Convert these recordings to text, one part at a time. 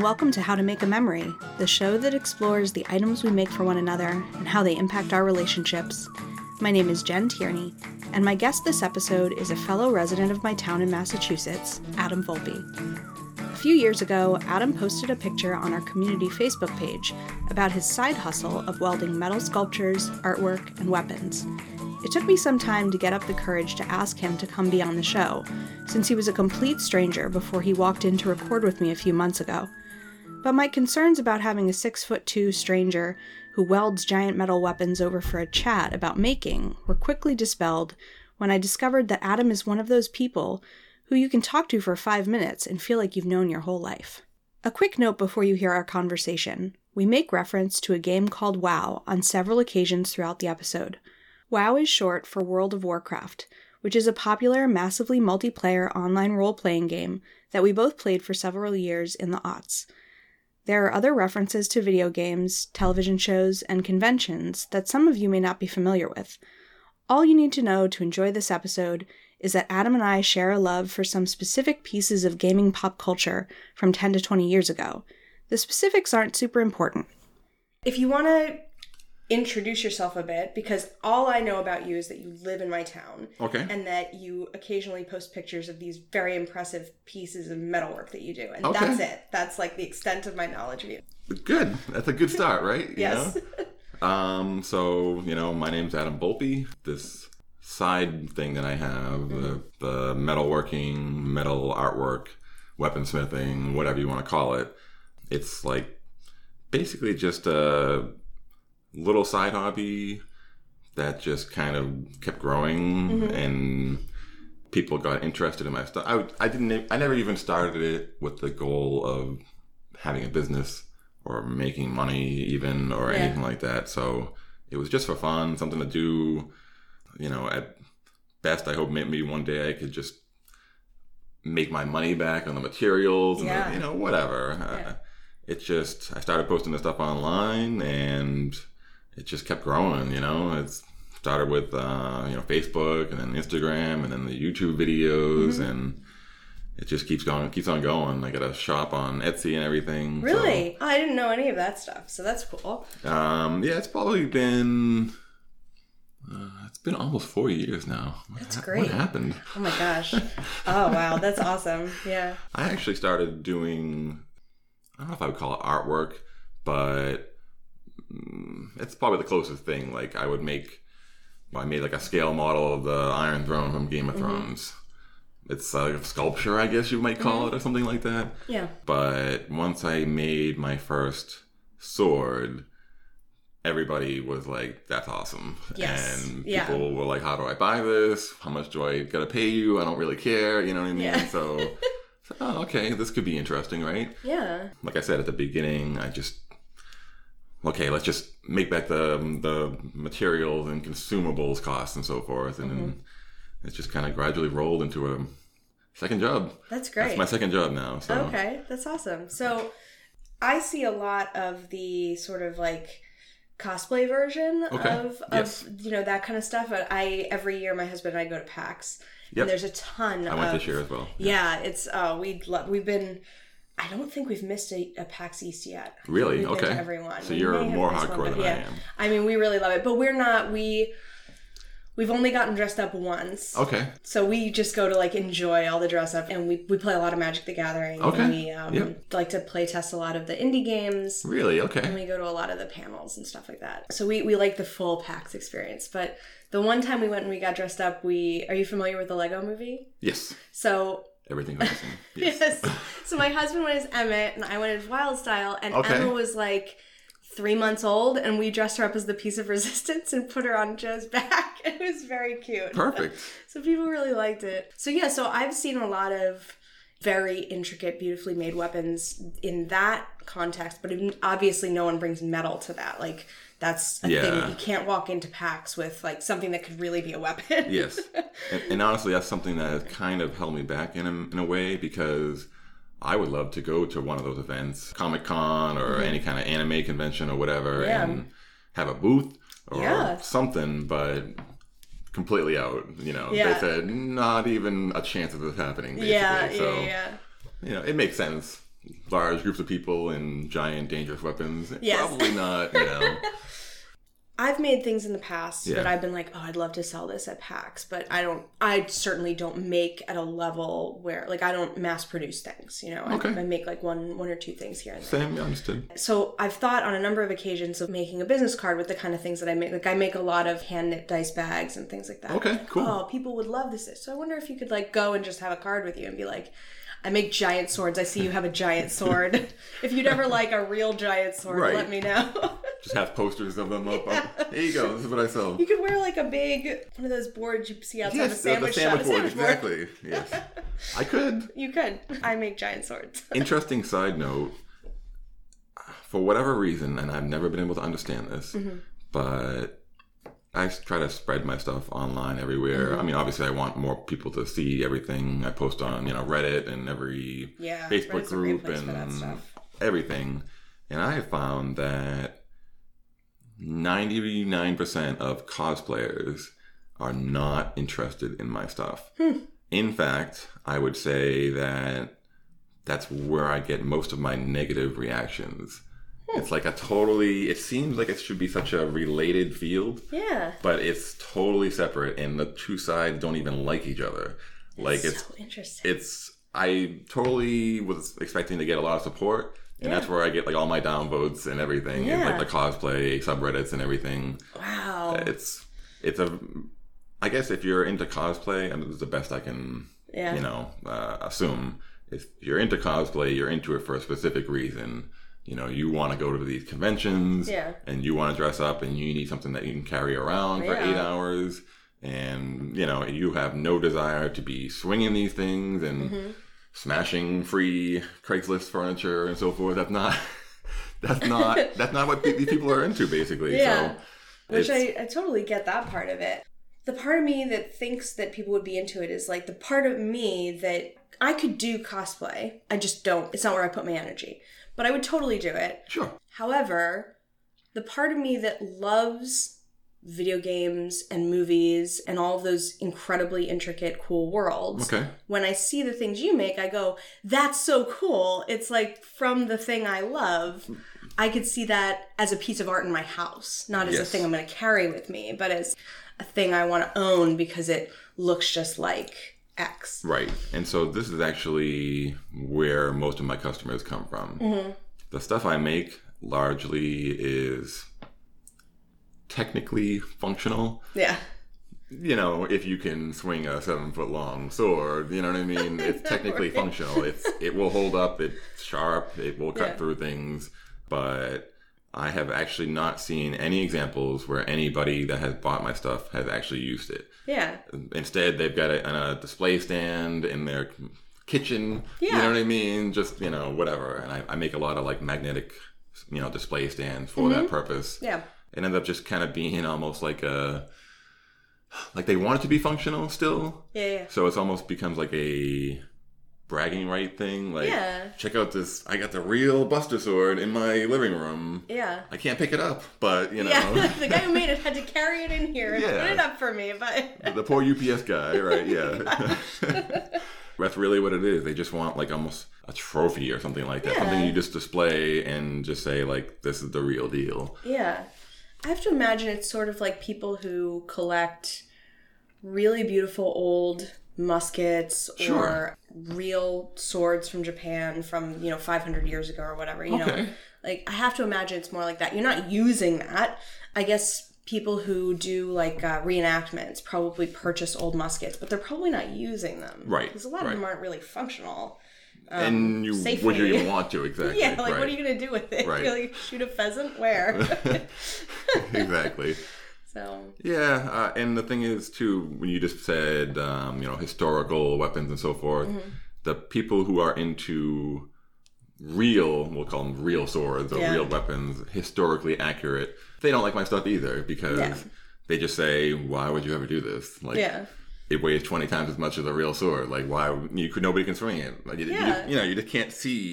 welcome to How to Make a Memory, the show that explores the items we make for one another and how they impact our relationships. My name is Jen Tierney, and my guest this episode is a fellow resident of my town in Massachusetts, Adam Volpe. A few years ago, Adam posted a picture on our community Facebook page about his side hustle of welding metal sculptures, artwork, and weapons. It took me some time to get up the courage to ask him to come be on the show, since he was a complete stranger before he walked in to record with me a few months ago. But my concerns about having a 6'2" stranger who welds giant metal weapons over for a chat about making were quickly dispelled when I discovered that Adam is one of those people who you can talk to for 5 minutes and feel like you've known your whole life. A quick note before you hear our conversation. We make reference to a game called WoW on several occasions throughout the episode. WoW is short for World of Warcraft, which is a popular, massively multiplayer online role-playing game that we both played for several years in the aughts. There are other references to video games, television shows, and conventions that some of you may not be familiar with. All you need to know to enjoy this episode is that Adam and I share a love for some specific pieces of gaming pop culture from 10 to 20 years ago. The specifics aren't super important. If you want to introduce yourself a bit, because all I know about you is that you live in my town. Okay. And that you occasionally post pictures of these very impressive pieces of metalwork that you do. And okay. That's it. That's like the extent of my knowledge of you. Good. That's a good start, right? Yes. So, my name's Adam Volpe. This side thing that I have, the metalworking, metal artwork, weaponsmithing, whatever you want to call it, it's like basically just a little side hobby that just kind of kept growing, and people got interested in my stuff. I never even started it with the goal of having a business or making money even or anything like that. So it was just for fun, something to do. At best, I hope maybe one day I could just make my money back on the materials and whatever. I started posting the stuff online, and it just kept growing, It started with, Facebook and then Instagram and then the YouTube videos, and it just keeps on going. I got a shop on Etsy and everything. Really? So, I didn't know any of that stuff, so that's cool. It's probably been, it's been almost 4 years now. That's great. What happened? Oh my gosh. Oh, wow. That's awesome. Yeah. I actually started doing, I don't know if I would call it artwork, but it's probably the closest thing. Like I made like a scale model of the Iron Throne from Game of Thrones. It's a sculpture, I guess you might call it, or something like that. Yeah. But once I made my first sword, everybody was like, that's awesome. Yes. And people were like, how do I buy this? How much do I gotta pay you? I don't really care. You know what I mean? Yeah. So, okay, this could be interesting, right? Yeah. Like I said at the beginning, let's just make back the materials and consumables costs and so forth. And then it's just kind of gradually rolled into a second job. That's great. That's my second job now. So. Okay, that's awesome. So I see a lot of the sort of like cosplay version of that kind of stuff. Every year my husband and I go to PAX. Yep. And there's a ton I went this year as well. Yeah, it's we've been, I don't think we've missed a PAX East yet. Really? We've okay. Been to everyone. So you're more hardcore than I am. I mean, we really love it, but we've only gotten dressed up once. Okay. So we just go to like enjoy all the dress up, and we play a lot of Magic the Gathering. Okay. And we like to play test a lot of the indie games. Really? Okay. And we go to a lot of the panels and stuff like that. So we like the full PAX experience. But the one time we went and we got dressed up, are you familiar with the Lego Movie? Yes. So everything was the same. Yes. So my husband went as Emmett and I went as Wildstyle, and Emma was like 3 months old, and we dressed her up as the piece of resistance and put her on Joe's back. It was very cute. Perfect. So people really liked it. So I've seen a lot of very intricate, beautifully made weapons in that context, but obviously no one brings metal to that. Like that's a thing. You can't walk into PAX with like something that could really be a weapon. Yes. And honestly, that's something that has kind of held me back in a way, because I would love to go to one of those events, Comic-Con or any kind of anime convention or whatever, and have a booth or something, but completely out, They said not even a chance of this happening, basically. It makes sense large groups of people and giant dangerous weapons. Yes. Probably not, you know. I've made things in the past that I've been like, oh, I'd love to sell this at PAX, but I certainly don't make at a level where, like, I don't mass produce things, you know. Okay. I make like one or two things here and there. Same, understood. So I've thought on a number of occasions of making a business card with the kind of things that I make. Like, I make a lot of hand knit dice bags and things like that. Okay, cool. Oh, people would love this. So I wonder if you could like go and just have a card with you and be like, I make giant swords. I see you have a giant sword. If you'd ever like a real giant sword, let me know. Just have posters of them up. Here you go. This is what I sell. You could wear like a big, one of those boards you see outside the sandwich shop. The sandwich board, exactly. Yes. I could. You could. I make giant swords. Interesting side note. For whatever reason, and I've never been able to understand this, but I try to spread my stuff online everywhere. I mean, obviously, I want more people to see everything I post on, Reddit and every Facebook group and everything. And I have found that 99% of cosplayers are not interested in my stuff. In fact, I would say that that's where I get most of my negative reactions. It's like it seems like it should be such a related field. Yeah. But it's totally separate, and the two sides don't even like each other. It's so interesting. I totally was expecting to get a lot of support, and that's where I get like all my downvotes and everything, and like the cosplay subreddits and everything. Wow. I guess if you're into cosplay, and this is the best I can, assume. If you're into cosplay, you're into it for a specific reason. You want to go to these conventions and you want to dress up and you need something that you can carry around for 8 hours. And, you have no desire to be swinging these things and smashing free Craigslist furniture and so forth. That's not what these people are into, basically. Yeah. So which I totally get that part of it. The part of me that thinks that people would be into it is like the part of me that I could do cosplay. I just don't. It's not where I put my energy. But I would totally do it. Sure. However, the part of me that loves video games and movies and all of those incredibly intricate, cool worlds, when I see the things you make, I go, that's so cool. It's like from the thing I love, I could see that as a piece of art in my house, not as a thing I'm going to carry with me, but as a thing I want to own because it looks just like X. Right. And so this is actually where most of my customers come from. The stuff I make largely is technically functional. Yeah. If you can swing a 7-foot long sword, you know what I mean? It's technically functional. It will hold up. It's sharp. It will cut through things. But I have actually not seen any examples where anybody that has bought my stuff has actually used it. Yeah. Instead, they've got it on a display stand in their kitchen. Yeah. You know what I mean? Just, whatever. And I make a lot of like magnetic, display stands for that purpose. Yeah. It ends up just kind of being almost like they want it to be functional still. Yeah. So it almost becomes like a bragging right thing. Like, check out this, I got the real Buster Sword in my living room. Yeah. I can't pick it up, but, Yeah, the guy who made it had to carry it in here and put it up for me, but... The poor UPS guy, right, yeah. That's really what it is. They just want, like, almost a trophy or something like that. Something you just display and just say, like, this is the real deal. Yeah. I have to imagine it's sort of like people who collect really beautiful old muskets or real swords from Japan from 500 years ago or whatever, you know, like I have to imagine it's more like that. You're not using that. I guess people who do like reenactments probably purchase old muskets, but they're probably not using them, right? Because a lot of them aren't really functional. And would you even want to? Exactly. Yeah, like what are you going to do with it? Right. You like, shoot a pheasant? Where? Exactly. So yeah, and the thing is too, when you just said historical weapons and so forth, the people who are into real, we'll call them real swords or real weapons, historically accurate, they don't like my stuff either because they just say, why would you ever do this? Like, it weighs 20 times as much as a real sword. Like, why? Nobody can swing it. Like, you just can't see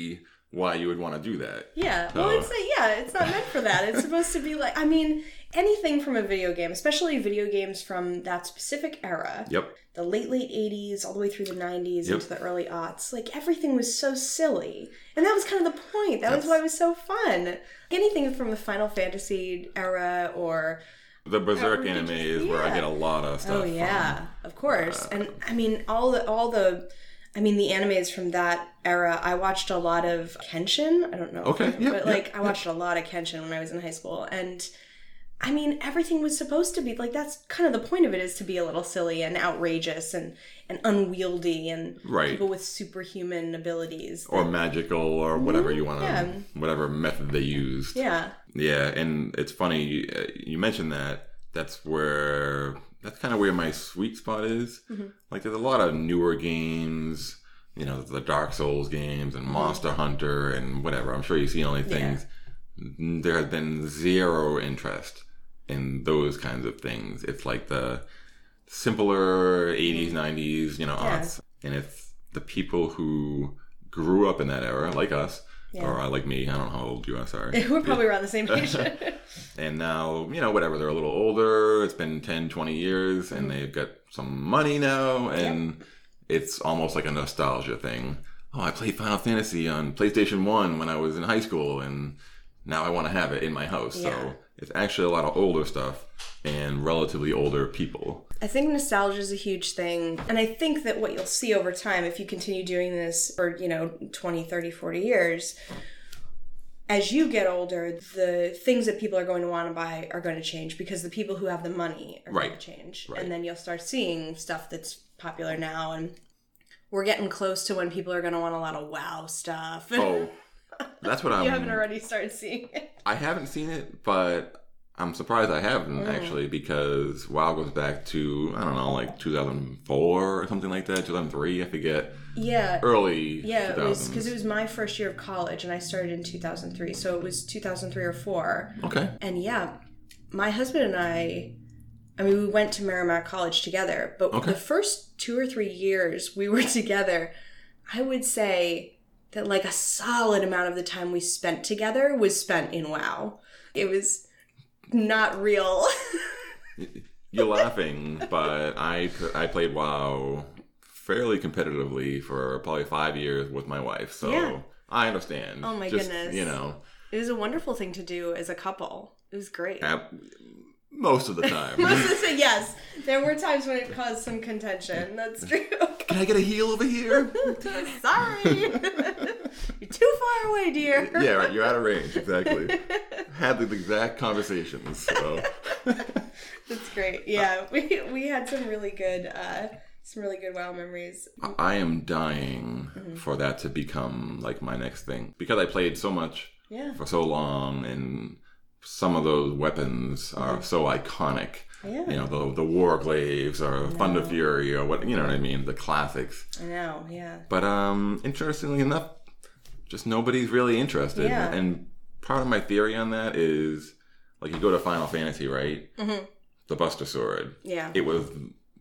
why you would want to do that. Yeah. Well, it's not meant for that. It's supposed to be like, I mean, anything from a video game, especially video games from that specific era. Yep. The late 80s, all the way through the 90s, into the early aughts. Like, everything was so silly. And that was kind of the point. That was why it was so fun. Anything from the Final Fantasy era or... The Berserk animes where I get a lot of stuff. Oh, yeah. Of course. And, I mean, the animes from that era, I watched a lot of Kenshin. I don't know. Okay. I watched a lot of Kenshin when I was in high school. And, I mean, everything was supposed to be, like, that's kind of the point of it, is to be a little silly and outrageous and unwieldy and people with superhuman abilities. Or magical or whatever you want to, whatever method they used. Yeah. Yeah, and it's funny, you mentioned that. That's kind of where my sweet spot is. Mm-hmm. Like, there's a lot of newer games, you know, the Dark Souls games and Monster Hunter and whatever. I'm sure you've seen all these things. Yeah. There has been zero interest in those kinds of things. It's like the simpler 80s, 90s, you know, aughts. And it's the people who grew up in that era, like us, or like me. I don't know how old you are, sorry. We're probably around the same age. And now, you know, whatever, they're a little older. It's been 10, 20 years, and they've got some money now, and it's almost like a nostalgia thing. Oh, I played Final Fantasy on PlayStation 1 when I was in high school, and now I want to have it in my house. Yeah. So it's actually a lot of older stuff and relatively older people. I think nostalgia is a huge thing. And I think that what you'll see over time, if you continue doing this for, 20, 30, 40 years, as you get older, the things that people are going to want to buy are going to change because the people who have the money are going to change. Right. And then you'll start seeing stuff that's popular now. And we're getting close to when people are going to want a lot of WoW stuff. Oh, that's what You haven't already started seeing it. I haven't seen it, but I'm surprised I haven't, actually, because WoW goes back to, I don't know, like 2004 or something like that, 2003, I forget. Yeah. Early 2000s. Yeah, it was because it was my first year of college, and I started in 2003, so it was 2003 or 4. Okay. And yeah, my husband and I we went to Merrimack College together, but the first 2 or 3 years we were together, I would say that like a solid amount of the time we spent together was spent in WoW. It was not real. You're laughing, but I played WoW fairly competitively for probably 5 years with my wife, so I understand. Oh my goodness. It was a wonderful thing to do as a couple. It was great. Most of the time. Yes. There were times when it caused some contention. That's true. Can I get a heal over here? Sorry. You're too far away, dear. Yeah, right. You're out of range. Exactly. Had the exact conversations. So. That's great. Yeah, we had some really good WoW memories. I am dying for that to become like my next thing because I played so much for so long, and some of those weapons are so iconic. Yeah. The Warglaives or Thunder Fury or what, you know what I mean? The classics. I know, yeah. But interestingly enough, just nobody's really interested. Yeah. And part of my theory on that is, like, you go to Final Fantasy, right? Mm-hmm. The Buster Sword. Yeah. It was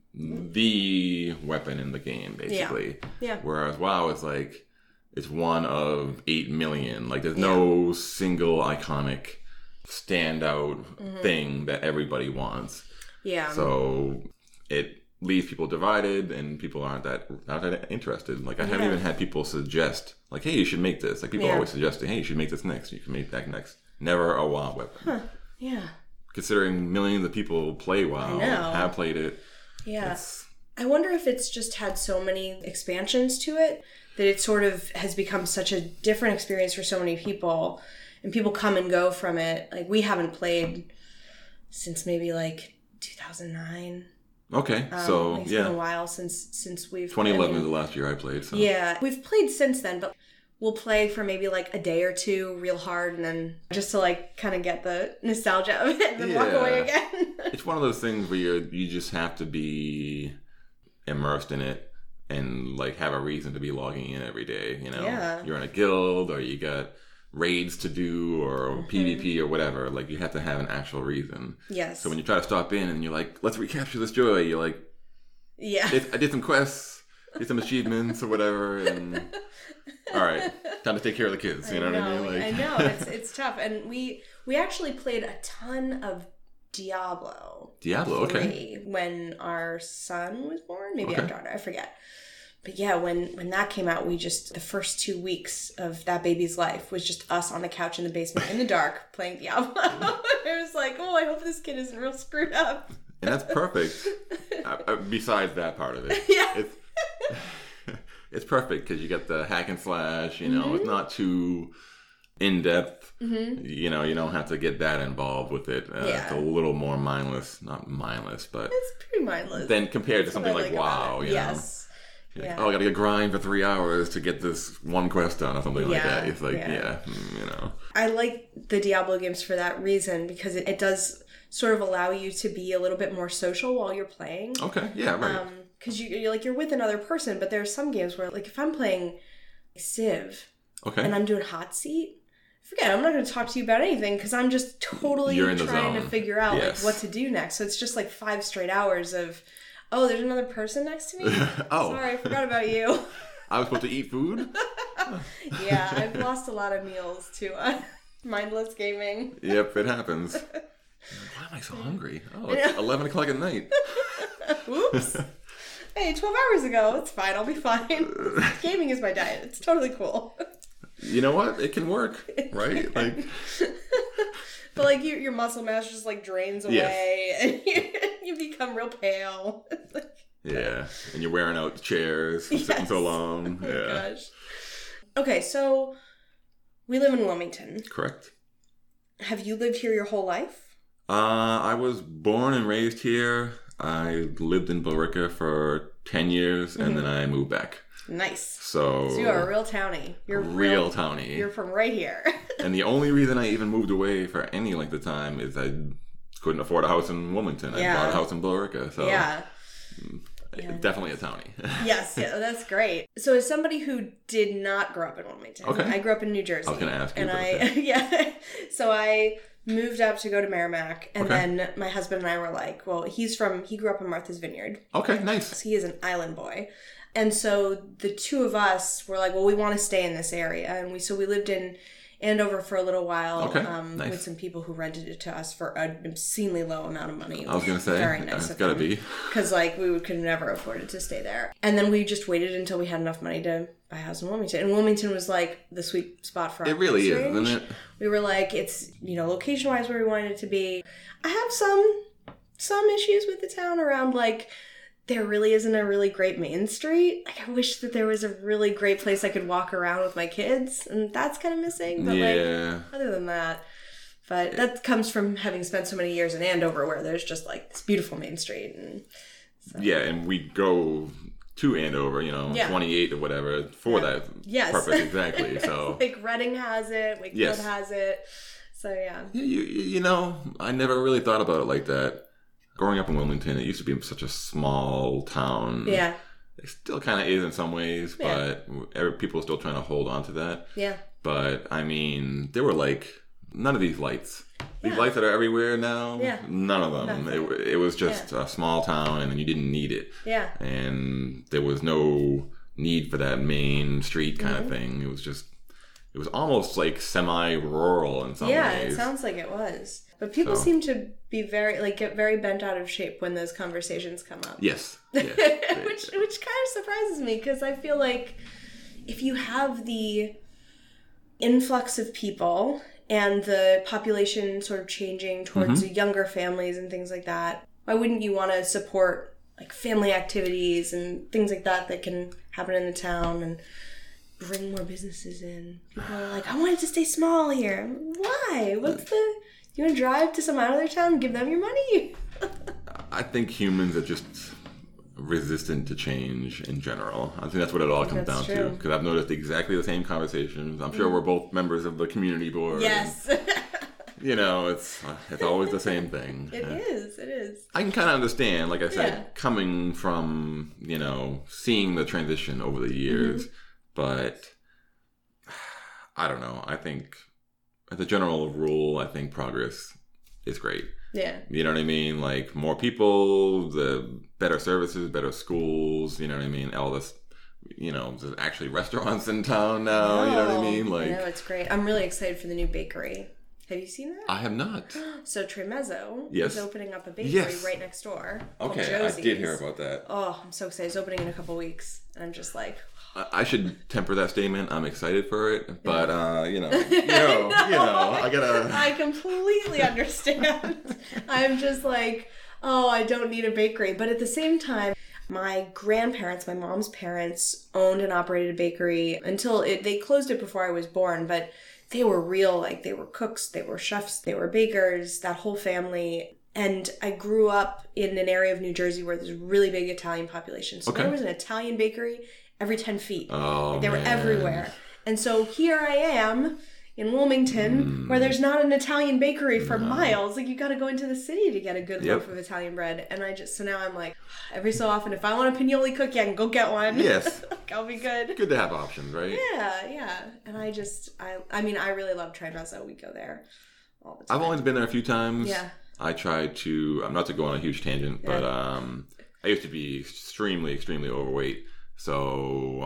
the weapon in the game, basically. Yeah. Whereas WoW is like, it's one of 8 million. Like, there's no single iconic standout thing that everybody wants. Yeah. So it leaves people divided, and people aren't that interested. Like, I haven't even had people suggest, like, hey, you should make this. Like, people always suggesting, hey, you should make this next. You can make that next. Never a WoW weapon. Huh. Yeah. Considering millions of people play WoW, have played it. Yeah. I wonder if it's just had so many expansions to it that it sort of has become such a different experience for so many people. And people come and go from it. Like, we haven't played since maybe, like, 2009. Okay, so, it's been a while since we've... 2011 is the last year I played, so... Yeah, we've played since then, but we'll play for maybe, like, a day or two real hard, and then just to, like, kind of get the nostalgia of it and then walk away again. It's one of those things where you just have to be immersed in it and, like, have a reason to be logging in every day, Yeah. You're in a guild, or you got raids to do, or PvP or whatever. Like, you have to have an actual reason. Yes. So when you try to stop in and you're like, let's recapture this joy, you're like, yeah, I did some quests, get some achievements or whatever, and all right, time to take care of the kids. You know what I mean? Like... I know it's tough, and we actually played a ton of Diablo. Okay. When our son was born, maybe our daughter, I forget. But yeah, when that came out, the first 2 weeks of that baby's life was just us on the couch in the basement in the dark playing Diablo. It was like, oh, I hope this kid isn't real screwed up. And that's perfect. Besides that part of it. Yeah. It's perfect because you get the hack and slash, you know, it's not too in-depth. You know, you don't have to get that involved with it. It's a little more mindless. Not mindless, but... It's pretty mindless. Then compared to something like WoW, you know? Yeah. Oh, I gotta grind for 3 hours to get this one quest done or something like that. It's like, you know. I like the Diablo games for that reason because it does sort of allow you to be a little bit more social while you're playing. Okay, yeah, right. Because you're with another person, but there's some games where, like, if I'm playing Civ and I'm doing Hot Seat, forget it, I'm not going to talk to you about anything because I'm just totally trying to figure out like what to do next. So it's just like 5 straight hours of... Oh, there's another person next to me? Sorry, I forgot about you. I was supposed to eat food? Yeah, I've lost a lot of meals to mindless gaming. Yep, it happens. Why am I so hungry? Oh, it's 11 o'clock at night. Oops. Hey, 12 hours ago. It's fine. I'll be fine. Gaming is my diet. It's totally cool. You know what? It can work, right? Like... But like your muscle mass just like drains away and you become real pale. Yeah, and you're wearing out the chairs for sitting so long. Oh my gosh. Okay, so we live in Wilmington. Correct. Have you lived here your whole life? I was born and raised here. I lived in Billerica for 10 years and then I moved back. Nice. So you are a real townie. You're a real townie. You're from right here. And the only reason I even moved away for any length of time is I couldn't afford a house in Wilmington. I bought a house in Billerica. So definitely a townie. Yes, that's great. So as somebody who did not grow up in Wilmington, I grew up in New Jersey. I was going to ask you and so I moved up to go to Merrimack, and then my husband and I were like, well, he grew up in Martha's Vineyard. Okay, nice. So he is an island boy. And so the two of us were like, well, we want to stay in this area. And we lived in Andover for a little while with some people who rented it to us for an obscenely low amount of money. I was going to say, very nice it's got to be. Because like could never afford it to stay there. And then we just waited until we had enough money to buy a house in Wilmington. And Wilmington was like the sweet spot for us. It really is, isn't it? We were like, it's, location-wise where we wanted it to be. I have some issues with the town around like... There really isn't a really great main street. Like, I wish that there was a really great place I could walk around with my kids, and that's kind of missing. But like, other than that, but that comes from having spent so many years in Andover, where there's just like this beautiful main street, and so. Yeah, and we go to Andover, 28 or whatever for that purpose exactly. So like Reading has it, Wakefield has it. So yeah. I never really thought about it like that. Growing up in Wilmington, it used to be such a small town. Yeah. It still kind of is in some ways, but people are still trying to hold on to that. Yeah. But, I mean, there were like, none of these lights. These lights that are everywhere now, none of them. It was just a small town and you didn't need it. Yeah. And there was no need for that main street kind of thing. It was almost like semi-rural in some ways. Yeah, it sounds like it was. But people seem to be get very bent out of shape when those conversations come up. Yes. which kind of surprises me because I feel like if you have the influx of people and the population sort of changing towards younger families and things like that, why wouldn't you want to support like family activities and things like that can happen in the town and bring more businesses in? People are like, I want it to stay small here. Why? You want to drive to some other town and give them your money? I think humans are just resistant to change in general. I think that's what it all comes down to. Because I've noticed exactly the same conversations. I'm sure we're both members of the community board. Yes. It's always the same thing. It is. I can kind of understand, like I said, coming from, seeing the transition over the years. But I don't know. I think as a general rule, I think progress is great. Yeah. You know what I mean? Like more people, the better services, better schools, you know what I mean? All this there's actually restaurants in town now. You know what I mean? I know, it's great. I'm really excited for the new bakery. Have you seen that? I have not. So Tremezzo Yes. is opening up a bakery right next door. Okay, Josie's. I did hear about that. Oh, I'm so excited. It's opening in a couple weeks. And I'm just like... I should temper that statement. I'm excited for it, but I gotta... I completely understand. I'm just like, I don't need a bakery. But at the same time, my grandparents, my mom's parents, owned and operated a bakery until they closed it before I was born, but they were real, they were cooks, they were chefs, they were bakers, that whole family. And I grew up in an area of New Jersey where there's a really big Italian population. So there was an Italian bakery every 10 feet. Oh, they were everywhere. And so here I am in Wilmington where there's not an Italian bakery for miles. You got to go into the city to get a good loaf of Italian bread. And so now I'm like, every so often, if I want a pinoli cookie, I can go get one. Yes. I'll be good. Good to have options, right? Yeah. And I really love Tremezzo. We go there all the time. I've only been there a few times. Yeah. I tried to, not to go on a huge tangent, but I used to be extremely, extremely overweight. So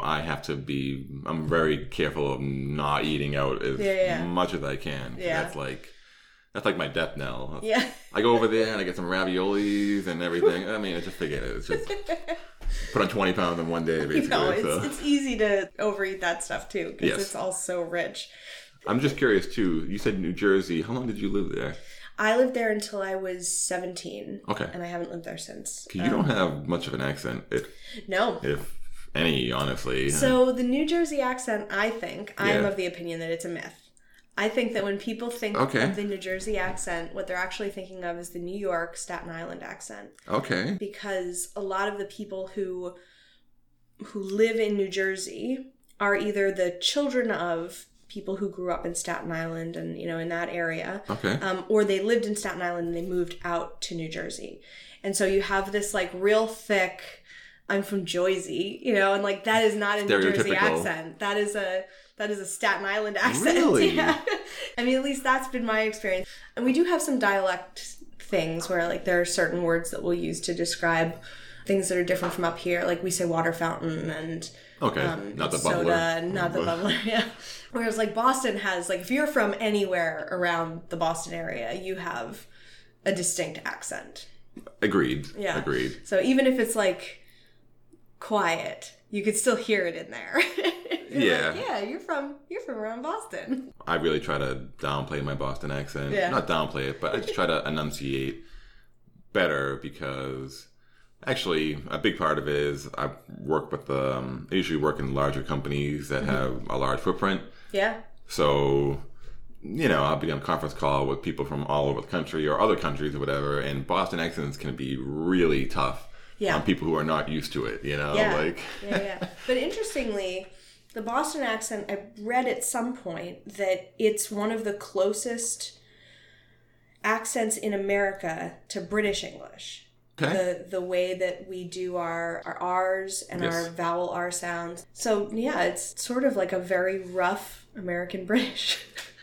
I'm very careful of not eating out as much as I can. Yeah. That's like my death knell. Yeah. I go over there and I get some raviolis and everything. I mean, just forget it. It's just put on 20 pounds in one day, basically. It's easy to overeat that stuff too, because it's all so rich. I'm just curious too. You said New Jersey. How long did you live there? I lived there until I was 17. Okay. And I haven't lived there since. You don't have much of an accent. No. If any, honestly. So the New Jersey accent, I am of the opinion that it's a myth. I think that when people think of the New Jersey accent, what they're actually thinking of is the New York, Staten Island accent. Okay. Because a lot of the people who live in New Jersey are either the children of people who grew up in Staten Island and, in that area. Okay. Or they lived in Staten Island and they moved out to New Jersey. And so you have this real thick, I'm from Jersey, and that is not a New Jersey accent. That is a Staten Island accent. Really? Yeah. I mean, at least that's been my experience. And we do have some dialect things where there are certain words that we'll use to describe things that are different from up here. We say water fountain and not the soda, bubbler. Not the bubbler, yeah. Whereas Boston has, if you're from anywhere around the Boston area, you have a distinct accent. Agreed. Yeah. Agreed. So even if it's quiet, you could still hear it in there. You're from around Boston. I really try to downplay my Boston accent. Yeah. Not downplay it, but I just try to enunciate better because actually a big part of it is I work with I usually work in larger companies that have a large footprint. Yeah. So, I'll be on a conference call with people from all over the country or other countries or whatever, and Boston accents can be really tough. Yeah. On people who are not used to it, Yeah. But interestingly, the Boston accent, I read at some point that it's one of the closest accents in America to British English. Okay. The way that we do our R's and our vowel R sounds. So, it's sort of like a very rough American British.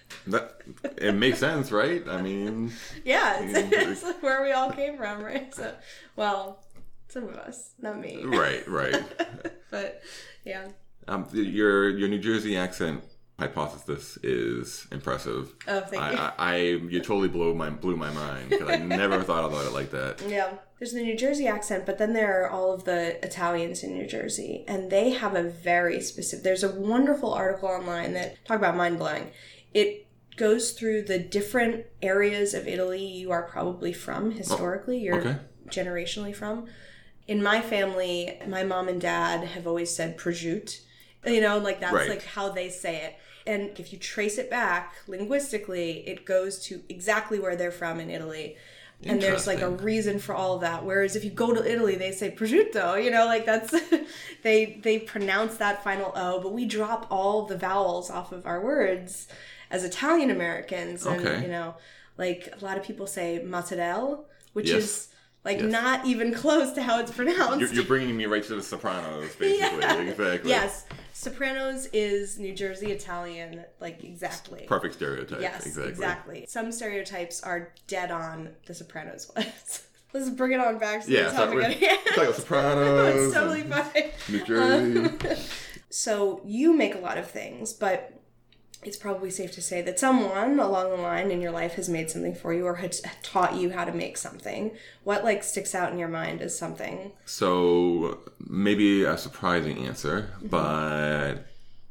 It makes sense, right? I mean... Yeah, it's where we all came from, right? So, some of us, not me. Right. But, yeah. Your New Jersey accent hypothesis is impressive. Oh, thank you. You totally blew my mind because I never thought about it like that. Yeah. There's the New Jersey accent, but then there are all of the Italians in New Jersey, and they have a very specific... There's a wonderful article online that talk about mind-blowing. It goes through the different areas of Italy you are probably from historically. You're generationally from. In my family, my mom and dad have always said prosciutto. That's how they say it. And if you trace it back linguistically, it goes to exactly where they're from in Italy. And there's a reason for all of that. Whereas if you go to Italy, they say prosciutto, that's, they pronounce that final O, but we drop all the vowels off of our words as Italian Americans. And, a lot of people say mozzarella, which is not even close to how it's pronounced. You're bringing me right to the Sopranos, basically. Yeah. Exactly. Yes. Sopranos is New Jersey Italian, exactly. Perfect stereotype. Yes, exactly. Some stereotypes are dead on. The Sopranos was. Let's bring it on back to the Yeah, topic we're at hand. talking about Sopranos. It's totally fine. New Jersey. So you make a lot of things, but it's probably safe to say that someone along the line in your life has made something for you or has taught you how to make something. What like sticks out in your mind as something? So maybe a surprising answer, but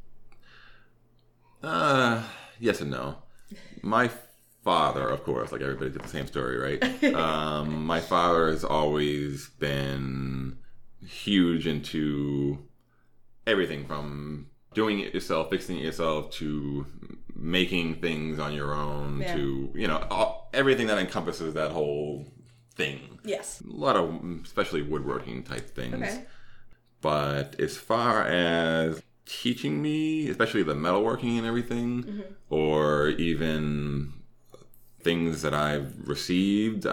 yes and no. My father, of course, like everybody did the same story, right? My father has always been huge into everything from doing it yourself, fixing it yourself, to making things on your own, to, everything that encompasses that whole thing. Yes. A lot of, especially woodworking type things. Okay. But as far as teaching me, especially the metalworking and everything, or even things that I've received,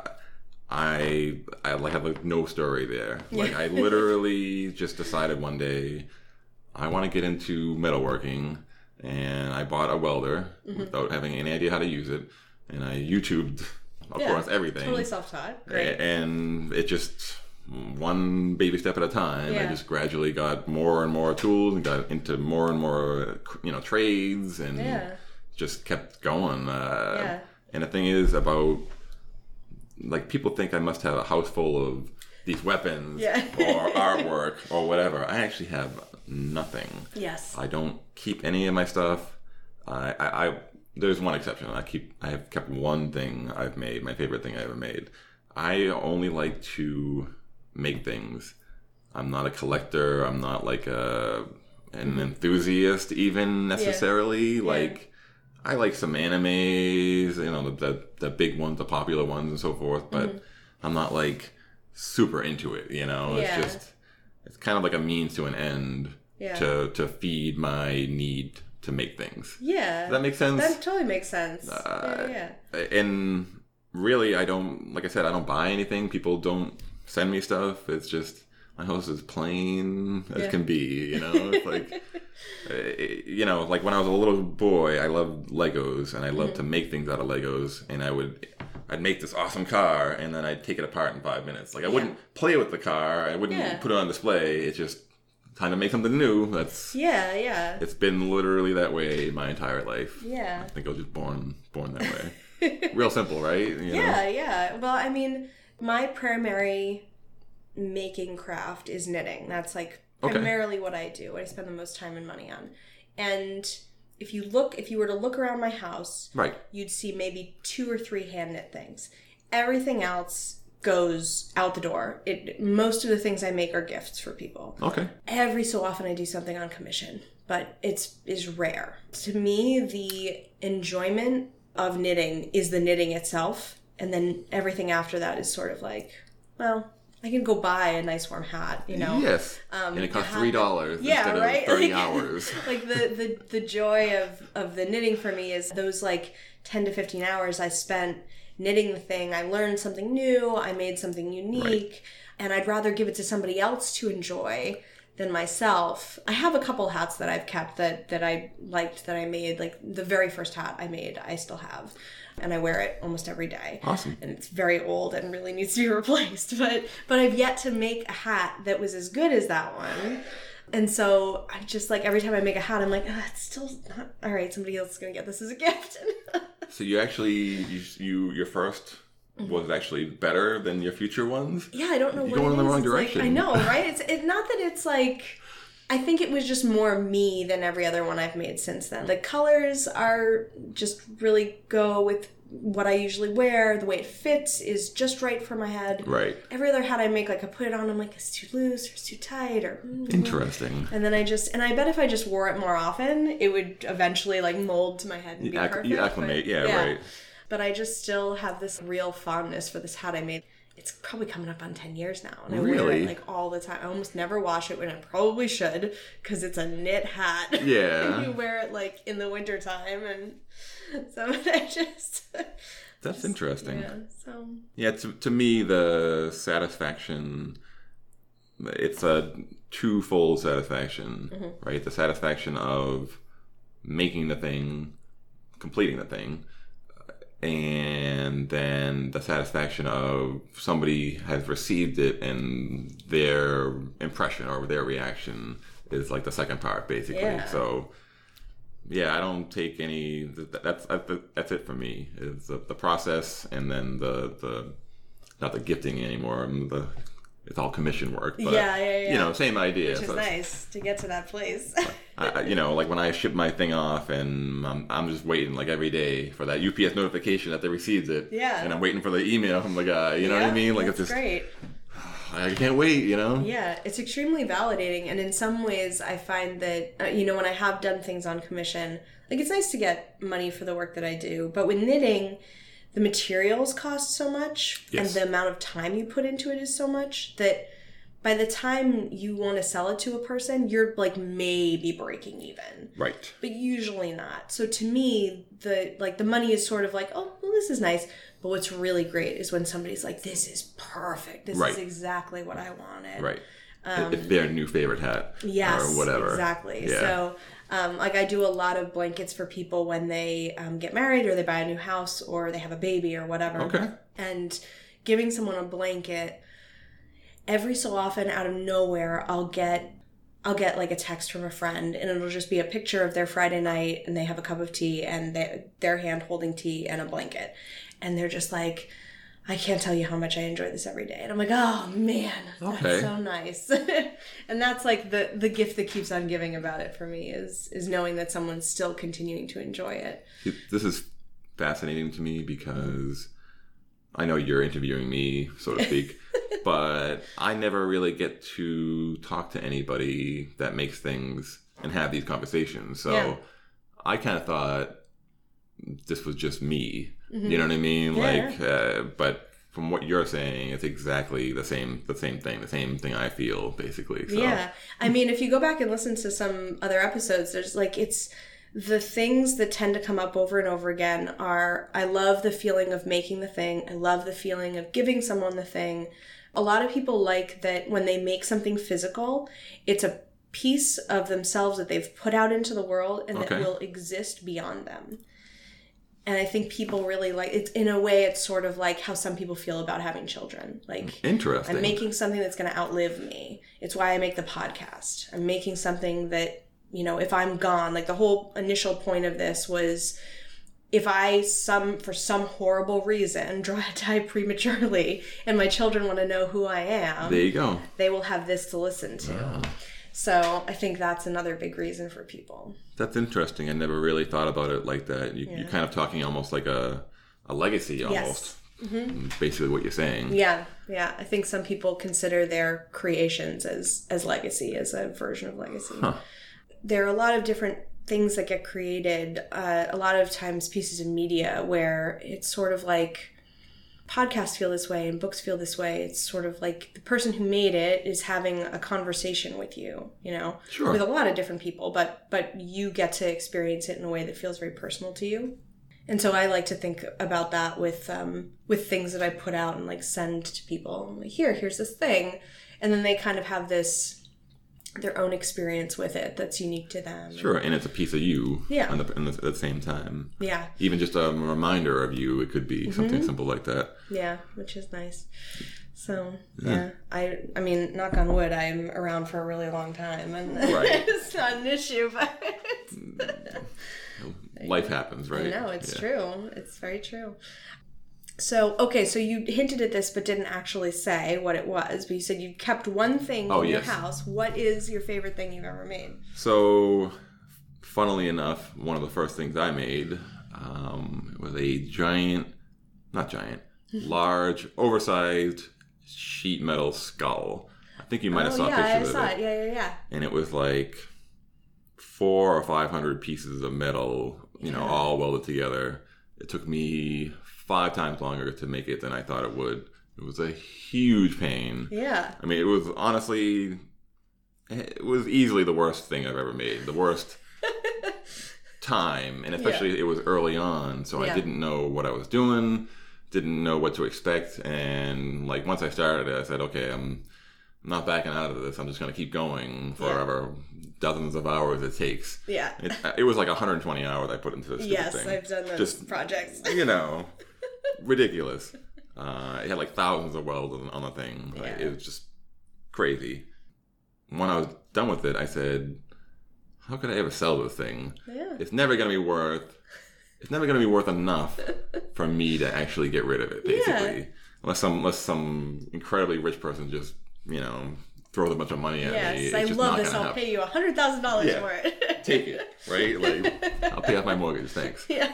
I have like no story there. Like I literally just decided one day I want to get into metalworking, and I bought a welder without having any idea how to use it, and I YouTubed, of course, everything. Totally self-taught. Great. And it just one baby step at a time. I just gradually got more and more tools and got into more and more trades, and just kept going. And the thing is about, like, people think I must have a house full of these weapons or artwork or whatever. I actually have nothing. Yes. I don't keep any of my stuff. I there's one exception. I have kept one thing I've made, my favorite thing I ever made. I only like to make things. I'm not a collector. I'm not like an enthusiast even necessarily. Like, I like some animes, the big ones, the popular ones and so forth, but I'm not like super into it, it's kind of like a means to an end to feed my need to make things. Yeah. Does that make sense? That totally makes sense. And really, I don't buy anything. People don't send me stuff. It's just, my house is plain as can be, It's like, like when I was a little boy, I loved Legos, and I loved to make things out of Legos, and I'd make this awesome car, and then I'd take it apart in 5 minutes. Like, I wouldn't play with the car, I wouldn't put it on display, it's just time to make something new. That's it's been literally that way my entire life. I think I was just born that way. Real simple, right? Well, I mean, my primary making craft is knitting. That's like primarily what I do, what I spend the most time and money on. And if you were to look around my house, you'd see maybe 2 or 3 hand knit things. Everything else goes out the door. Most of the things I make are gifts for people. Every so often I do something on commission, but is rare. To me, the enjoyment of knitting is the knitting itself, and then everything after that is sort of like, well, I can go buy a nice warm hat, Yes. And it costs $3 instead of 30 hours. Like the joy of the knitting for me is those like 10 to 15 hours I spent knitting the thing. I learned something new. I made something unique. And I'd rather give it to somebody else to enjoy than myself. I have a couple hats that I've kept that I liked, that I made. Like the very first hat I made, I still have. And I wear it almost every day. Awesome. And it's very old and really needs to be replaced. But I've yet to make a hat that was as good as that one. And so I just like, every time I make a hat, I'm like, it's still not, all right, somebody else is going to get this as a gift. So you actually, your first was actually better than your future ones? Yeah, I don't know You're going in the wrong direction. Like, I know, right? It's not that it's like, I think it was just more me than every other one I've made since then. The colors are just really go with what I usually wear. The way it fits is just right for my head. Right. Every other hat I make, like I put it on, I'm like, it's too loose or it's too tight or... Interesting. And then I bet if I just wore it more often, it would eventually like mold to my head and be perfect. You acclimate, right. But I just still have this real fondness for this hat I made. It's probably coming up on 10 years now. And I wear it like all the time. I almost never wash it when I probably should, because it's a knit hat. Yeah. And you wear it like in the wintertime. And so I just... That's interesting. Yeah, to me, the satisfaction, it's a twofold satisfaction, right? The satisfaction of making the thing, completing the thing, and then the satisfaction of somebody has received it and their impression or their reaction is like the second part, basically. Yeah. So yeah, I don't take any. That's it for me. Is the process, and then the not the gifting anymore. It's all commission work. But, yeah. You know, same idea. Which is nice to get to that place. You know, like when I ship my thing off, and I'm just waiting like every day for that UPS notification that they received it. Yeah. And I'm waiting for the email from the guy. You know what I mean? Like, it's just great. I can't wait, you know? Yeah, it's extremely validating. And in some ways, I find that, you know, when I have done things on commission, like, it's nice to get money for the work that I do. But with knitting, the materials cost so much, Yes. and the amount of time you put into it is so much that by the time you want to sell it to a person, you're, like, maybe breaking even. Right. But usually not. So to me, the money is sort of like, oh, well, this is nice. But what's really great is when somebody's like, this is perfect. This is exactly what I wanted. Right. It's their new favorite hat. Yes, or whatever. Exactly. Yeah. So, like, I do a lot of blankets for people when they get married or they buy a new house or they have a baby or whatever. Okay. And giving someone a blanket, every so often out of nowhere, I'll get like a text from a friend, and it'll just be a picture of their Friday night, and they have a cup of tea and their hand holding tea and a blanket. And they're just like, I can't tell you how much I enjoy this every day. And I'm like, oh man, that's so nice. And that's like the gift that keeps on giving about it for me is knowing that someone's still continuing to enjoy it. This is fascinating to me because I know you're interviewing me, so to speak, but I never really get to talk to anybody that makes things and have these conversations. So I kind of thought this was just me. Mm-hmm. You know what I mean? Yeah. But from what you're saying, it's exactly the same thing I feel, basically. So. Yeah. I mean, if you go back and listen to some other episodes, there's like, it's the things that tend to come up over and over again are, I love the feeling of making the thing. I love the feeling of giving someone the thing. A lot of people like that when they make something physical, it's a piece of themselves that they've put out into the world and that will exist beyond them. And I think people really like it. In a way, it's sort of like how some people feel about having children. Like, interesting. I'm making something that's going to outlive me. It's why I make the podcast. I'm making something that, you know, if I'm gone, like the whole initial point of this was if I, for some horrible reason, die prematurely and my children want to know who I am. There you go. They will have this to listen to. Oh. So I think that's another big reason for people. That's interesting. I never really thought about it like that. You're kind of talking almost like a legacy almost. Yes. Mm-hmm. Basically what you're saying. Yeah. I think some people consider their creations as legacy, as a version of legacy. Huh. There are a lot of different things that get created, a lot of times pieces of media where it's sort of like podcasts feel this way and books feel this way. It's sort of like the person who made it is having a conversation with you, you know, with a lot of different people, but you get to experience it in a way that feels very personal to you. And so I like to think about that with things that I put out and like send to people. I'm like, here's this thing. And then they kind of have their own experience with it that's unique to them. Sure, and it's a piece of you at the same time. Yeah. Even just a reminder of you, it could be something simple like that. Yeah, which is nice. So, I mean, knock on wood, I'm around for a really long time, and it's not an issue, but... Life happens, right? I know, it's true. It's very true. So, okay, so you hinted at this but didn't actually say what it was, but you said you kept one thing in your house. What is your favorite thing you've ever made? So, funnily enough, one of the first things I made was a large, oversized sheet metal skull. I think you might have saw pictures of it. I saw it. Yeah. And it was like 400 or 500 pieces of metal, all welded together. It took me 5 times longer to make it than I thought it would. It was a huge pain. Yeah. I mean, it was easily the worst thing I've ever made. The worst time. And especially it was early on, so I didn't know what I was doing, didn't know what to expect. And like once I started it, I said, okay, not backing out of this. I'm just going to keep going forever, dozens of hours it takes. Yeah. It was like 120 hours I put into this stupid thing. Yes, I've done those projects. Ridiculous. It had like thousands of welds on the thing. Like, it was just crazy. When I was done with it, I said, how could I ever sell this thing? Yeah. It's never going to be worth enough for me to actually get rid of it, basically. Yeah. Unless some incredibly rich person just, throws a bunch of money at me. Yes, I love this. I'll pay you $100,000 for it. Take it, right? Like, I'll pay off my mortgage, thanks. Yeah.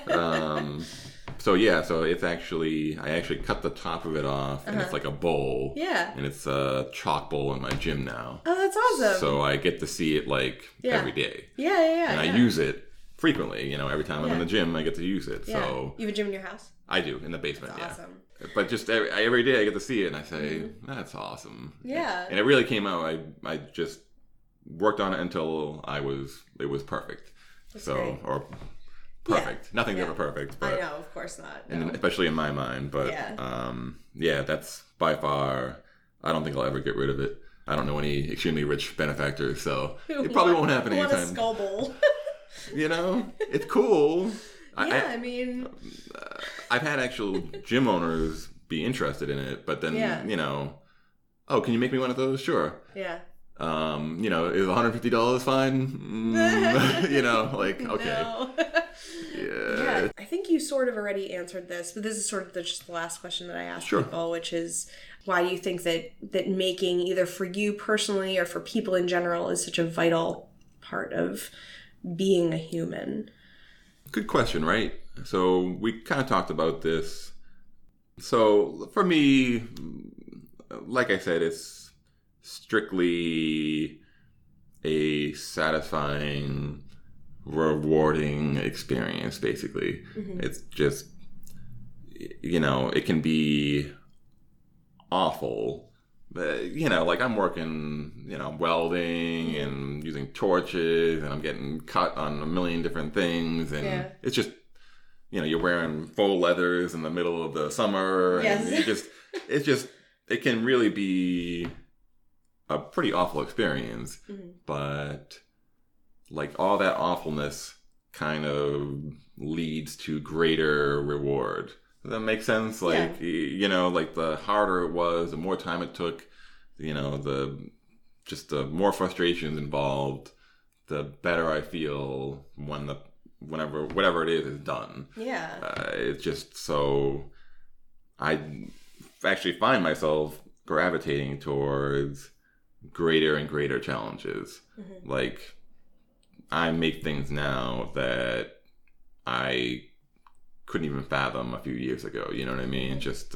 So it's I actually cut the top of it off, and it's like a bowl. Yeah. And it's a chalk bowl in my gym now. Oh, that's awesome. So I get to see it every day. Yeah. And I use it frequently. Every time I'm in the gym, I get to use it. Yeah. So you have a gym in your house? I do, in the basement. That's awesome. But just every day I get to see it, and I say, that's awesome. Yeah. And it really came out. I just worked on it until it was perfect. That's great. Or perfect. Yeah. Nothing's ever perfect. But, I know, of course not. No. And especially in my mind. But that's by far, I don't think I'll ever get rid of it. I don't know any extremely rich benefactors, so it probably won't happen anytime. What a skull bowl. It's cool. I mean, I've had actual gym owners be interested in it, but then, oh, can you make me one of those? Sure. Yeah. Is $150 fine? Okay. No. Yeah. I think you sort of already answered this, but this is sort of just the last question that I ask people, which is, why do you think that making, either for you personally or for people in general, is such a vital part of being a human? Good question, right? So we kind of talked about this. So for me, like I said, it's strictly a satisfying, rewarding experience, basically. Mm-hmm. It's just, it can be awful. But, like I'm working, welding and using torches, and I'm getting cut on a million different things. And it's just, you're wearing faux leathers in the middle of the summer. Yes. And it can really be a pretty awful experience. Mm-hmm. But like all that awfulness kind of leads to greater reward. Does that make sense? Like, like the harder it was, the more time it took, the more frustrations involved, the better I feel whatever it is done. Yeah. It's just so I actually find myself gravitating towards greater and greater challenges. Mm-hmm. Like, I make things now that I couldn't even fathom a few years ago. You know what I mean? Just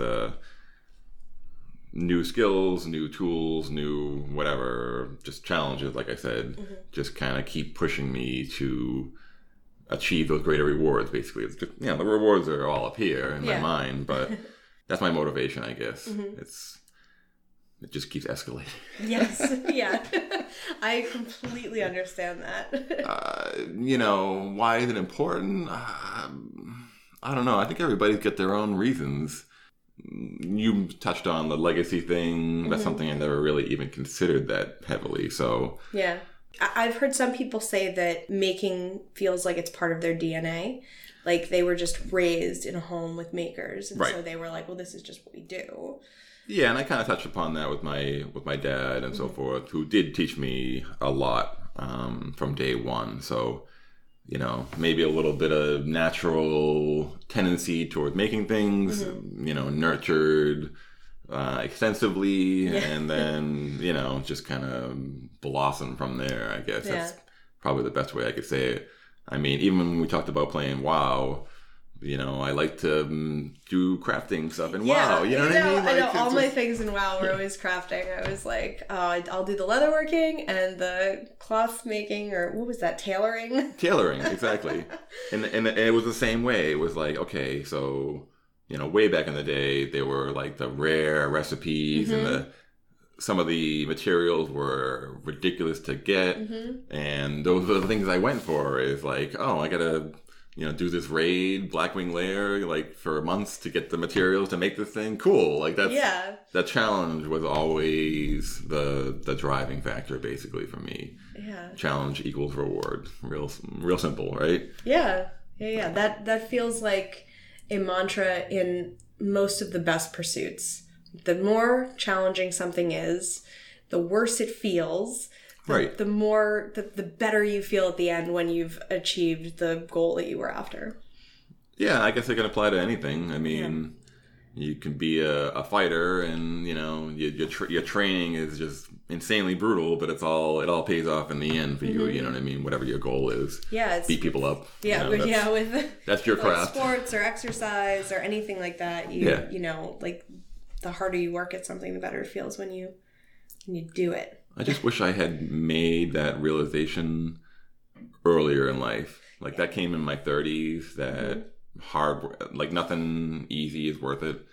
new skills, new tools, new whatever, just challenges, like I said, just kind of keep pushing me to achieve those greater rewards, basically. It's just, the rewards are all up here in my mind, but that's my motivation, I guess. Mm-hmm. It just keeps escalating. Yes, yeah. I completely understand that. Why is it important? I don't know. I think everybody's got their own reasons. You touched on the legacy thing. That's something I never really even considered that heavily. So yeah. I've heard some people say that making feels like it's part of their DNA. Like they were just raised in a home with makers. And so they were like, well, this is just what we do. Yeah, and I kind of touched upon that with my dad and so forth, who did teach me a lot from day one. So, maybe a little bit of natural tendency toward making things, nurtured extensively, and then, just kind of blossom from there, I guess. That's probably the best way I could say it. I mean, even when we talked about playing WoW, I like to do crafting stuff in WoW. You know what I mean? I know. All my things in WoW were always crafting. I was like, I'll do the leatherworking and the cloth making, or what was that, tailoring? Tailoring, exactly. and it was the same way. It was like, okay, so, way back in the day, there were like the rare recipes and some of the materials were ridiculous to get. And those are the things I went for, is like, oh, I gotta do this raid, Blackwing Lair, like for months to get the materials to make this thing. Cool. Like that challenge was always the driving factor, basically, for me. Yeah. Challenge equals reward. Real simple, right? Yeah. That feels like a mantra in most of the best pursuits. The more challenging something is, the worse it feels. Right. The better you feel at the end when you've achieved the goal that you were after. Yeah, I guess it can apply to anything. I mean, you can be a fighter, and your training is just insanely brutal, but it all pays off in the end for you. You know what I mean? Whatever your goal is. Yeah, beat people up. Yeah, with that's your craft. Sports or exercise or anything like that. Like the harder you work at something, the better it feels when you do it. I just wish I had made that realization earlier in life. Like that came in my 30s, that hard, like nothing easy is worth it.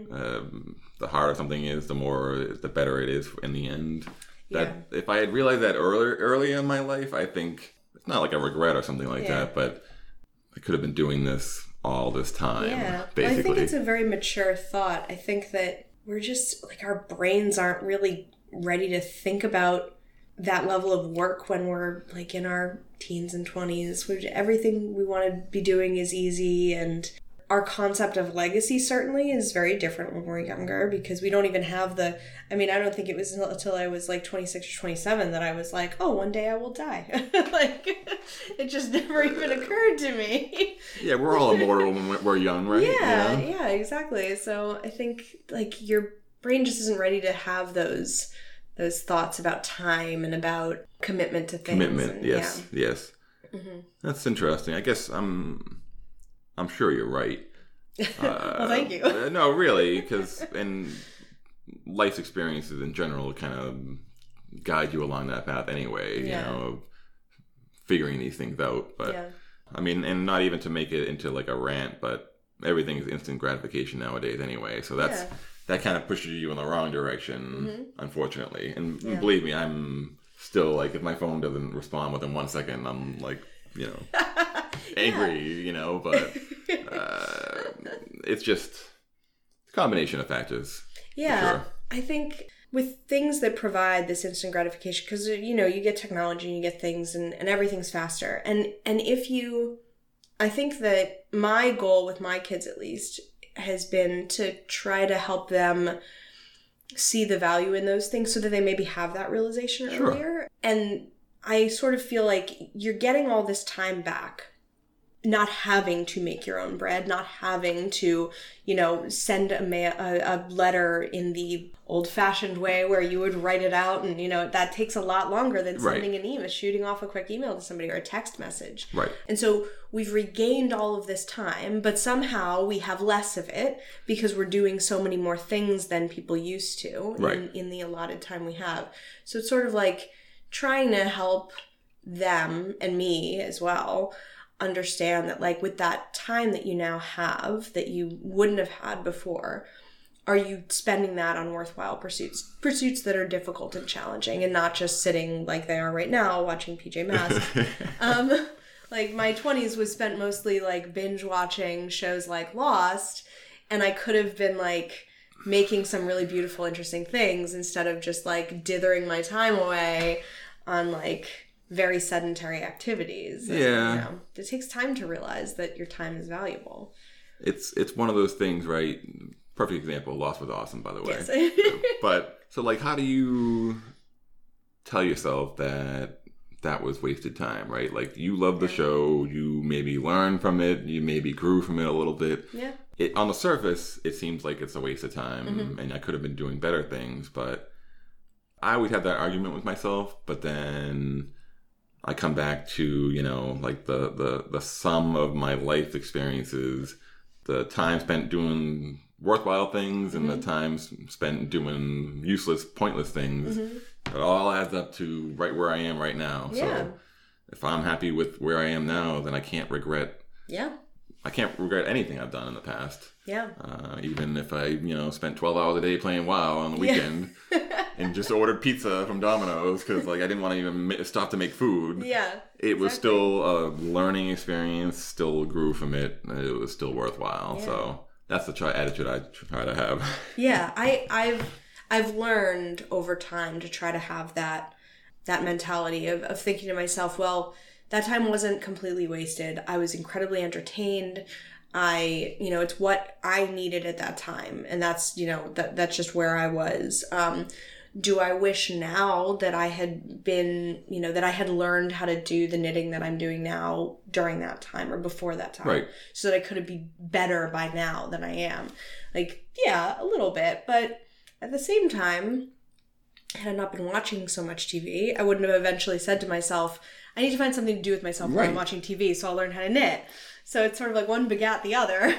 The harder something is, the better it is in the end. That if I had realized that earlier in my life, I think it's not like a regret or something like that, but I could have been doing this all this time. Yeah. Basically. Well, I think it's a very mature thought. I think that we're just like, our brains aren't really ready to think about that level of work when we're like in our teens and 20s. Everything we want to be doing is easy, and our concept of legacy certainly is very different when we're younger, because we don't even have I don't think it was until I was like 26 or 27 that I was like, oh, one day I will die. Like, it just never even occurred to me. Yeah, we're all immortal when we're young, right? Yeah, exactly. So I think like your brain just isn't ready to have those thoughts about time and about commitment to things. Yes. Mm-hmm. That's interesting. I guess I'm sure you're right. Well, thank you. No, really, because life's experiences in general kind of guide you along that path anyway. Figuring these things out. But I mean, and not even to make it into like a rant, but everything is instant gratification nowadays anyway. So that kind of pushes you in the wrong direction, unfortunately. And believe me, I'm still like, if my phone doesn't respond within 1 second, I'm like, angry, but it's just a combination of factors. Yeah. Sure. I think with things that provide this instant gratification, because, you get technology and you get things and everything's faster. And I think that my goal with my kids, at least, has been to try to help them see the value in those things so that they maybe have that realization earlier. And I sort of feel like you're getting all this time back, not having to make your own bread, not having to, send a letter in the old-fashioned way where you would write it out, and, that takes a lot longer than sending an email, shooting off a quick email to somebody or a text message. Right. And so we've regained all of this time, but somehow we have less of it because we're doing so many more things than people used to in the allotted time we have. So it's sort of like trying to help them, and me as well, understand that, like, with that time that you now have that you wouldn't have had before, are you spending that on worthwhile pursuits that are difficult and challenging, and not just sitting like they are right now watching PJ Masks. Like, my 20s was spent mostly like binge watching shows like Lost, and I could have been like making some really beautiful, interesting things instead of just like dithering my time away on like very sedentary activities. And, it takes time to realize that your time is valuable. It's one of those things, right? Perfect example. Lost was awesome, by the way. Yes. But so, like, how do you tell yourself that was wasted time, right? Like, you love the show, you maybe learned from it, you maybe grew from it a little bit. Yeah. On the surface, it seems like it's a waste of time, and I could have been doing better things, but I always have that argument with myself, but then I come back to, like the sum of my life experiences, the time spent doing worthwhile things and the time spent doing useless, pointless things. It all adds up to right where I am right now. Yeah. So if I'm happy with where I am now, then I can't regret. Yeah. I can't regret anything I've done in the past. Yeah. Even if I, spent 12 hours a day playing WoW on the weekend. and just ordered pizza from Domino's because like I didn't want to even stop to make food. Yeah. It was still a learning experience, still grew from it. It was still worthwhile. Yeah. So that's the attitude I try to have. Yeah, I've learned over time to try to have that mentality of thinking to myself, well, that time wasn't completely wasted. I was incredibly entertained. It's what I needed at that time. And that's, that's just where I was. Do I wish now that I had been, that I had learned how to do the knitting that I'm doing now during that time or before that time? Right. So that I could be better by now than I am. Like, yeah, a little bit. But at the same time, had I not been watching so much TV, I wouldn't have eventually said to myself, I need to find something to do with myself while I'm watching TV, so I'll learn how to knit. So it's sort of like one begat the other.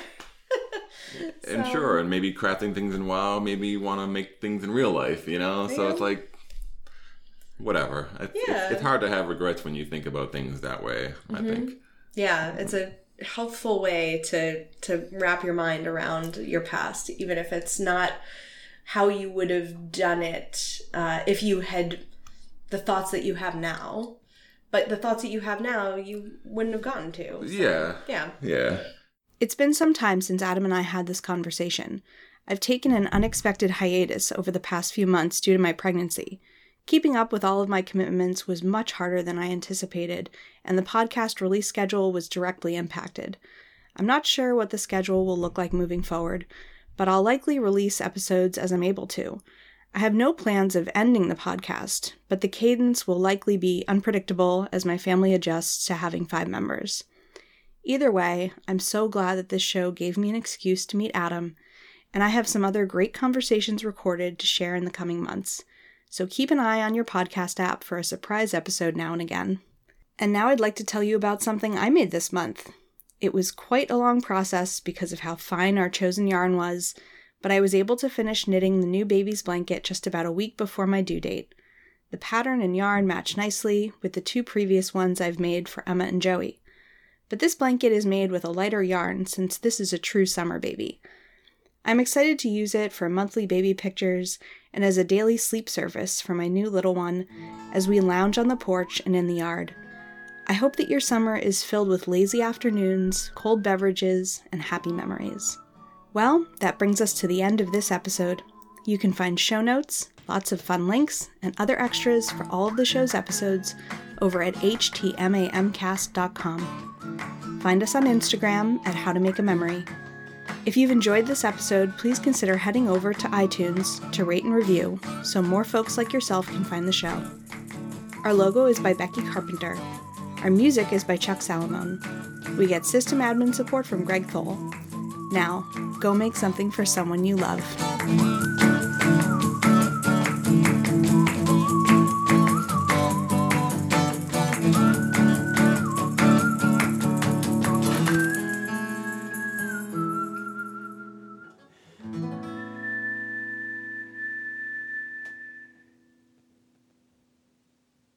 And sure, and maybe crafting things in WoW, maybe you want to make things in real life, So it's like, whatever. It's hard to have regrets when you think about things that way, I think. Yeah, it's a helpful way to wrap your mind around your past, even if it's not how you would have done it if you had the thoughts that you have now. But the thoughts that you have now, you wouldn't have gotten to. So, Yeah. It's been some time since Adam and I had this conversation. I've taken an unexpected hiatus over the past few months due to my pregnancy. Keeping up with all of my commitments was much harder than I anticipated, and the podcast release schedule was directly impacted. I'm not sure what the schedule will look like moving forward, but I'll likely release episodes as I'm able to. I have no plans of ending the podcast, but the cadence will likely be unpredictable as my family adjusts to having 5 members. Either way, I'm so glad that this show gave me an excuse to meet Adam, and I have some other great conversations recorded to share in the coming months. So keep an eye on your podcast app for a surprise episode now and again. And now I'd like to tell you about something I made this month. It was quite a long process because of how fine our chosen yarn was, but I was able to finish knitting the new baby's blanket just about a week before my due date. The pattern and yarn match nicely with the 2 previous ones I've made for Emma and Joey. But this blanket is made with a lighter yarn since this is a true summer baby. I'm excited to use it for monthly baby pictures and as a daily sleep service for my new little one as we lounge on the porch and in the yard. I hope that your summer is filled with lazy afternoons, cold beverages, and happy memories. Well, that brings us to the end of this episode. You can find show notes, lots of fun links, and other extras for all of the show's episodes over at htmamcast.com. Find us on Instagram at How to Make a Memory. If you've enjoyed this episode, please consider heading over to iTunes to rate and review so more folks like yourself can find the show. Our logo is by Becky Carpenter. Our music is by Chuck Salamone. We get system admin support from Greg Thole. Now, go make something for someone you love.